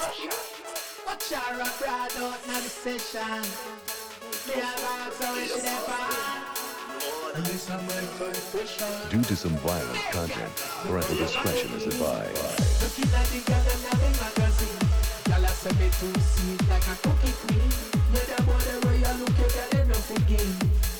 Watch our abroad out in the session. Me a vibe so we should have Due to some violent content, parental discretion is advised. looking at the girl in the magazine. Girl a say me too sweet like a cookie queen. Me the body where you look you girl enough again.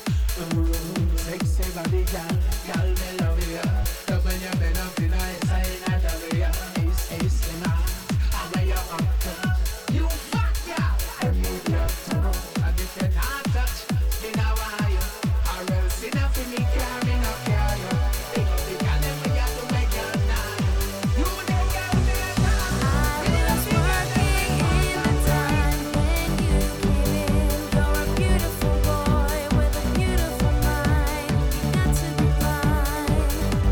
Sexy body girl, girl me love you. Love when you bend up in the side and love you. Ace in my and when you up to you fat girl, I need you to know. And if you not touch, me now why you. Or else enough for me care, me no care you. The girl them we got to make you nice. You the girl me I was working in the time when you came in. You're a beautiful boy with a beautiful mind. You got to be mine.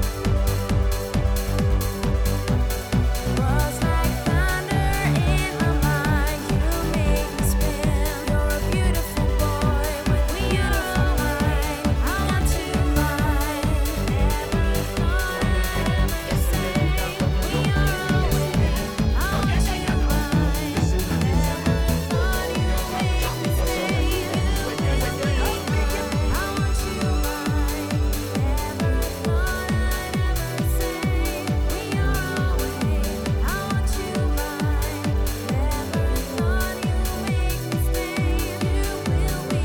Was like thunder in my mind. You make me spin. You're a beautiful boy with a beautiful mind. I got to mine. Never thought I'd ever say we are away. I want you mine. Never thought you'd make me stay. You will be mine. I want you mine. Never thought I'd ever say we are away. I want you mine. Never thought you'd make me stay. You will be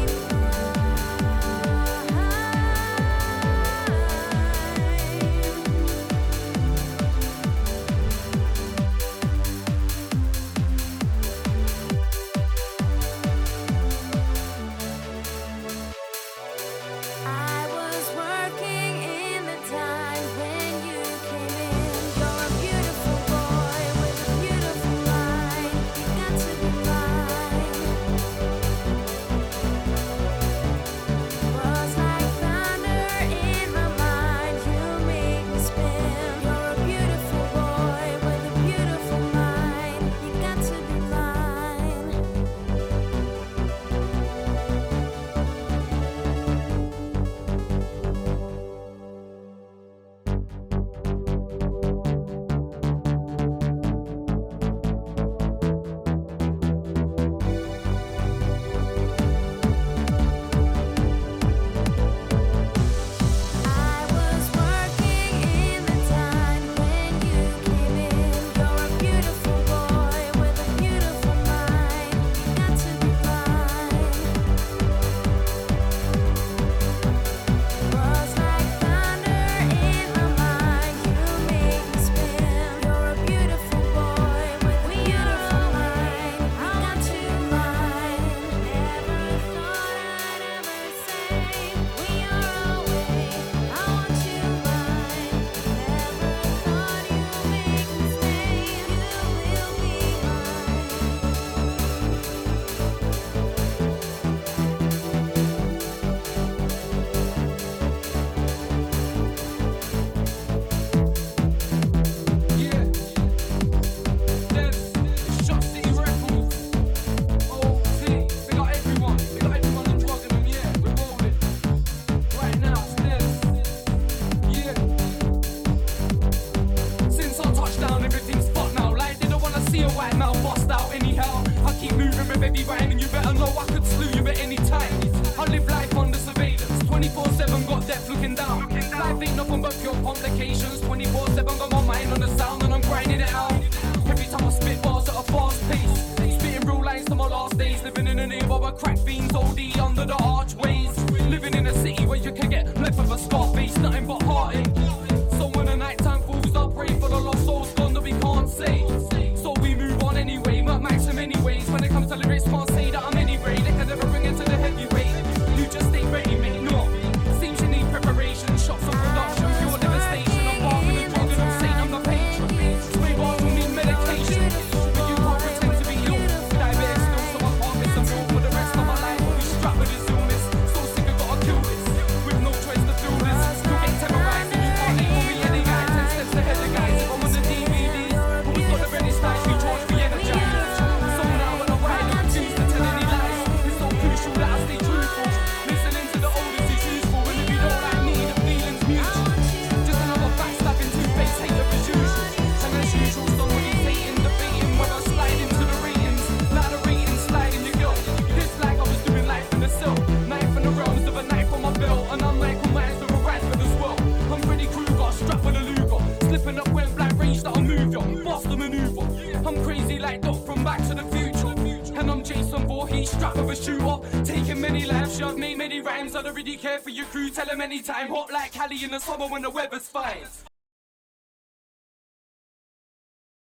I was working in the time when you came in. You're a beautiful boy with a beautiful mind. You got to be mine. Was like thunder in my mind. You make me spin. You're a beautiful boy with a beautiful mind. You got to be mine. I was working in the time when you came in. You're a beautiful boy with a beautiful mind. You got to be mine. Was like thunder in my mind. You make me spin. You're a beautiful boy with a beautiful mind. I got to mine. Never thought I'd ever say we are away. I want you mine. Never thought you'd make me stay. You will be Yeah, it's Shot City Records. OT, we got everyone on drugging them, yeah, we're rolling. Right now, it's yeah. Since our touchdown, everything's fucked now. Like, they don't wanna see a white mouth bust out anyhow. I keep moving with every rhyme, and you better know I could slew you at any time. I live life under surveillance, 24/7, got death looking down. Life ain't nothing but pure complications, 24/7, got my mind on the sound and I'm grinding it out. Every time I spit bars at a fast pace, spitting real lines to my last days. Living in a neighborhood where crack fiends OD under the archways. Living in a city where you can get left with a scarface, nothing but heartache. So when the nighttime falls, I pray for the lost souls gone that we can't say. So we move on anyway, Mac Maxim anyways. When it comes to lyrics, can't say that I'm any grade. They can never bring it to the heavyweight. You just ain't ready, mate, no. Seems you need preparation, shots of production, pure devastation. I'm barking and drugging, I'm saying I'm the patron. a shooter. Taking many lives, sure, I've made many rhymes. I don't really care for your crew, tell them anytime. Hot like Cali in the summer when the weather's fine.